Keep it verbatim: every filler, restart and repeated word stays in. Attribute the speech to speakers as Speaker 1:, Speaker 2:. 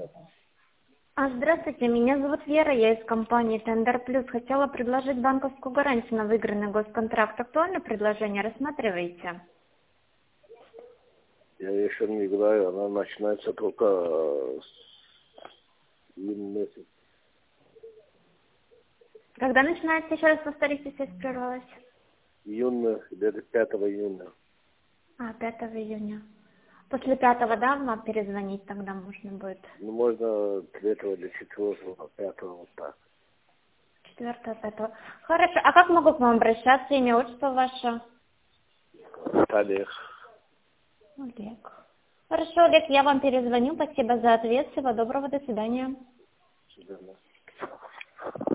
Speaker 1: А, Здравствуйте, меня зовут Вера, я из компании Тендер Плюс. Хотела предложить банковскую гарантию на выигранный госконтракт. Актуальное предложение, рассматриваете?
Speaker 2: Я еще не играю, она начинается только э, с июня месяца.
Speaker 1: Когда начинается, еще раз повторите, связь прервалась?
Speaker 2: Июня, где-то пятого июня.
Speaker 1: А, пятого июня. После пятого, да, вам перезвонить тогда можно будет?
Speaker 2: Ну, можно третьего или четвертого, пятого, вот так.
Speaker 1: Четвертого, пятого. Хорошо, а как могу к вам обращаться? Имя, отчество ваше?
Speaker 2: Олег.
Speaker 1: Олег. Хорошо, Олег, я вам перезвоню. Спасибо за ответ. Всего доброго, до свидания.
Speaker 2: До свидания.